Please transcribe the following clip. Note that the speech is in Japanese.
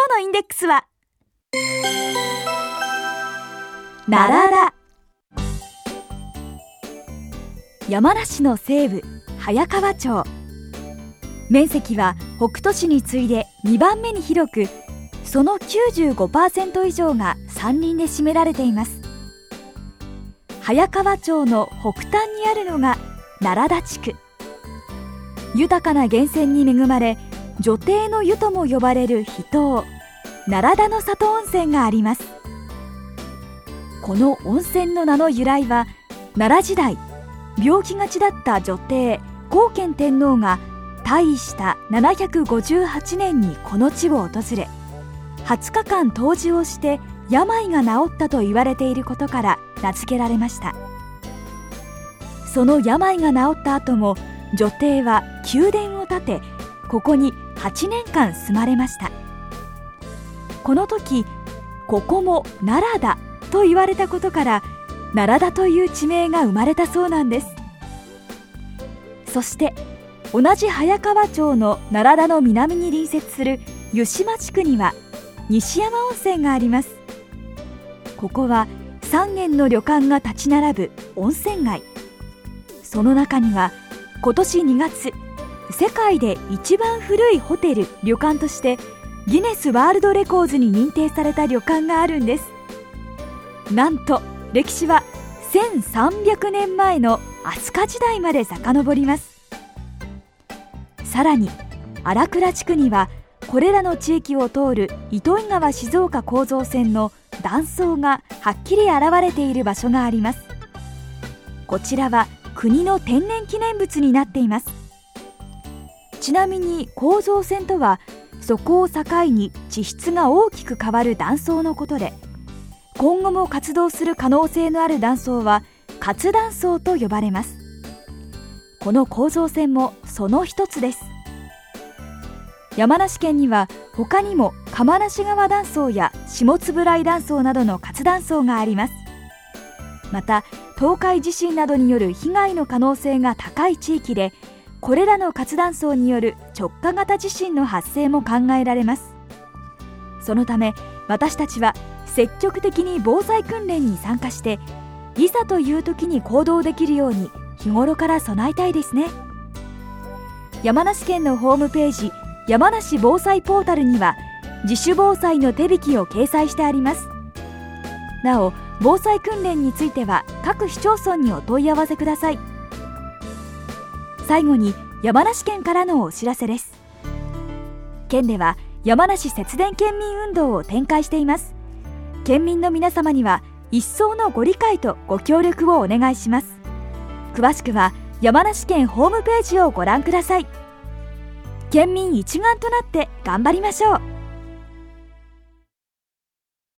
のインデックスは奈良田。山梨の西部早川町、面積は北杜市に次いで2番目に広く、その 95% 以上が山林で占められています。早川町の北端にあるのが奈良田地区。豊かな源泉に恵まれ、女帝の湯とも呼ばれる秘湯、奈良田の里温泉があります。この温泉の名の由来は、奈良時代病気がちだった女帝光顕天皇が退位した758年にこの地を訪れ、20日間湯治をして病が治ったと言われていることから名付けられました。その病が治った後も女帝は宮殿を建て、ここに8年間住まれました。この時、ここも奈良だと言われたことから奈良田という地名が生まれたそうなんです。そして同じ早川町の奈良田の南に隣接する湯島地区には西山温泉があります。ここは3軒の旅館が立ち並ぶ温泉街。その中には今年2月、世界で一番古いホテル・旅館としてギネスワールドレコーズに認定された旅館があるんです。なんと歴史は1300年前の飛鳥時代まで遡ります。さらに荒倉地区にはこれらの地域を通る糸魚川静岡構造線の断層がはっきり現れている場所があります。こちらは国の天然記念物になっています。ちなみに構造線とは、そこを境に地質が大きく変わる断層のことで、今後も活動する可能性のある断層は活断層と呼ばれます。この構造線もその一つです。山梨県には他にも釜無川断層や下円井断層などの活断層があります。また東海地震などによる被害の可能性が高い地域で、これらの活断層による直下型地震の発生も考えられます。そのため私たちは積極的に防災訓練に参加して、いざという時に行動できるように日頃から備えたいですね。山梨県のホームページ、山梨防災ポータルには自主防災の手引きを掲載してあります。なお、防災訓練については各市町村にお問い合わせください。最後に山梨県からのお知らせです。県では山梨節電県民運動を展開しています。県民の皆様には一層のご理解とご協力をお願いします。詳しくは山梨県ホームページをご覧ください。県民一丸となって頑張りましょう。